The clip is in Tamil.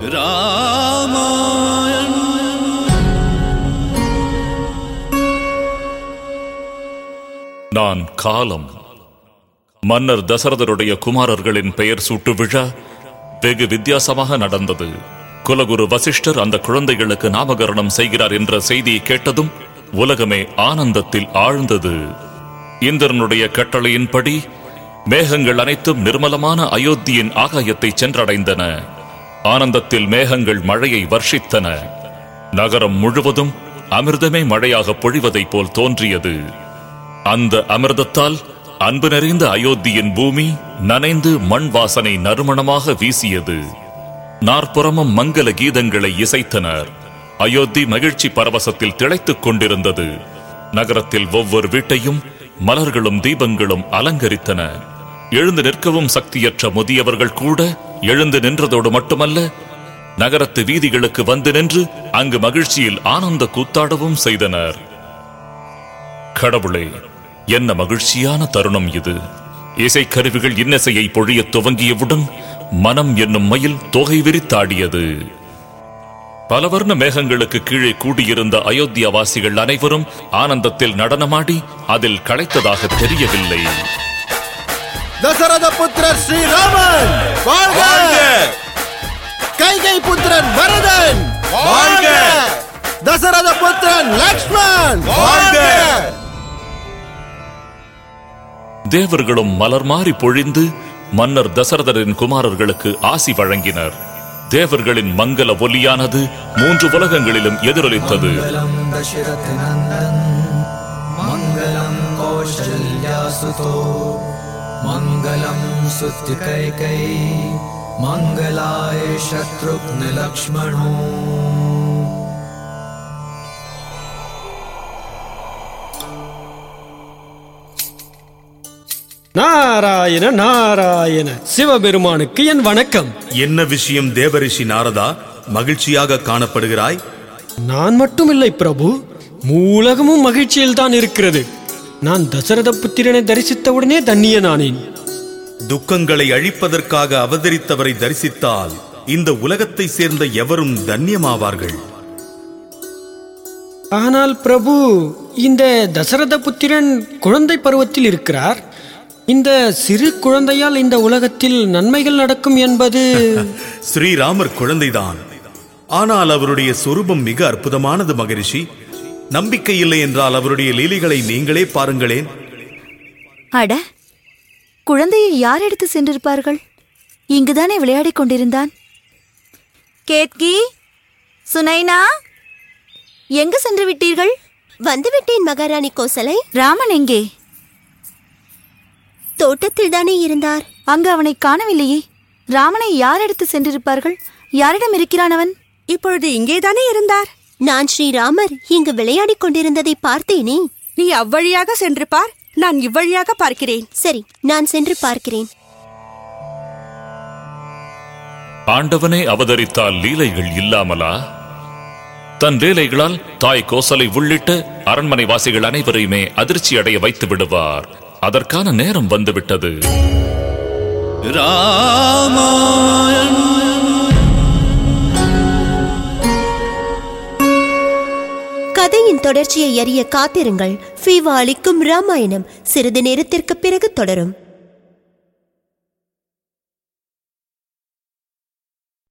ராமாயண். நான் காலம். மன்னர் தசரதருடைய குமாரர்களின் பெயர் சூட்டு விழா வெகு வித்தியாசமாக நடந்தது. குலகுரு வசிஷ்டர் அந்த குழந்தைகளுக்கு நாமகரணம் செய்கிறார் என்ற செய்தியை கேட்டதும் உலகமே ஆனந்தத்தில் ஆழ்ந்தது. இந்திரனுடைய கட்டளையின்படி மேகங்கள் அனைத்தும் நிர்மலமான அயோத்தியின் ஆகாயத்தை சென்றடைந்தன. ஆனந்தத்தில் மேகங்கள் மழையை வர்ஷித்தன. நகரம் முழுவதும் அமிர்தமே மழையாக பொழிவதைப் போல் தோன்றியது. அந்த அமிர்தத்தால் அன்பு நிறைந்த அயோத்தியின் பூமி நனைந்து மண் வாசனை நறுமணமாக வீசியது. நாற்புறமும் மங்கள கீதங்களை இசைத்தனர். அயோத்தி மகிழ்ச்சி பரவசத்தில் திளைத்துக் கொண்டிருந்தது. நகரத்தில் ஒவ்வொரு வீட்டையும் மலர்களும் தீபங்களும் அலங்கரித்தன. எழுந்து நிற்கவும் சக்தியற்ற முதியவர்கள் கூட எழுந்து நின்றதோடு மட்டுமல்ல, நகரத்து வீதிகளுக்கு வந்து நின்று அங்கு மகிழ்ச்சியில் ஆனந்த கூத்தாடவும் செய்தனர். கடவுளே, என்ன மகிழ்ச்சியான தருணம் இது! இசைக்கருவிகள் இன்னிசையை பொழிய துவங்கியவுடன் மனம் என்னும் மயில் தொகை விரித்தாடியது. பலவர்ண மேகங்களுக்கு கீழே கூடியிருந்த அயோத்தியாவாசிகள் அனைவரும் ஆனந்தத்தில் நடனமாடி அதில் களைத்ததாக தெரியவில்லை. தசரத புத்திரர் ஸ்ரீராமன் வாழ்க! கைகை புத்திரன் பரதன் வாழ்க! தசரத புத்திரன் லக்ஷ்மண் வாழ்க! தேவர்களும் மலர் மாறி பொழிந்து மன்னர் தசரதரின் குமாரர்களுக்கு ஆசி வழங்கினர். தேவர்களின் மங்கள ஒலியானது 3 உலகங்களிலும் எதிரொலித்தது. மங்களம் சுத்தி கைகை மங்களாய சத்ருக்ன லக்ஷ்மணோ. நாராயண நாராயண. சிவபெருமானுக்கு என் வணக்கம். என்ன விஷயம் தேவரிஷி நாரதா, மகிழ்ச்சியாக காணப்படுகிறாய்? நான் மட்டுமில்லை பிரபு, மூலகமும் மகிழ்ச்சியில் தான் இருக்கிறது. நான் தசரத புத்திரனை தரிசித்தவுடனே தன்னியனானேன். துக்கங்களை அழிப்பதற்காக அவதரித்தவரை தரிசித்தால் இந்த உலகத்தை சேர்ந்த எவரும் தன்யமாவார்கள். ஆனால் பிரபு, இந்த தசரத புத்திரன் குழந்தை பருவத்தில் இருக்கிறார். இந்த சிறு குழந்தையால் இந்த உலகத்தில் நன்மைகள் நடக்கும் என்பது... ஸ்ரீராமர் குழந்தைதான், ஆனால் அவருடைய சொரூபம் மிக அற்புதமானது மகரிஷி. நம்பிக்கை இல்லை என்றால் அவருடைய லீலைகளை நீங்களே பாருங்களேன். அட, குழந்தையை யார் எடுத்து சென்றிருப்பார்கள்? இங்குதானே விளையாடிக் கொண்டிருந்தான். கேத்கி, சுனைனா, எங்கு சென்று விட்டீர்கள்? வந்துவிட்டேன் மகாராணி கோசலை. ராமன் எங்கே? தோட்டத்தில் தானே இருந்தார். அங்கு அவனை காணவில்லையே. ராமனை யார் எடுத்து சென்றிருப்பார்கள்? யாரிடம் இருக்கிறான் அவன்? இப்பொழுது இங்கேதானே இருந்தார். நான் ஸ்ரீராமர் இங்கு விளையாடிக் கொண்டிருந்ததை பார்த்தேனே. நீ அவ்வழியாக சென்று பார், நான் இவ்வழியாக பார்க்கிறேன். சரி, நான் சென்று பார்க்கிறேன். ஆண்டவனே அவதரித்தால் லீலைகள் இல்லாமலா? தன் லீலைகளால் தாய் கோசலை உள்ளிட்ட அரண்மனை வாசிகள் அனைவரையுமே அதிர்ச்சி அடைய வைத்து விடுவார். அதற்கான நேரம் வந்துவிட்டது. ராமாயண். கதையின் தொடர்ச்சியை அறிய காத்திருங்கள். ஃபீவா அளிக்கும் ராமாயணம் சிறிது நேரத்திற்கு பிறகு தொடரும்.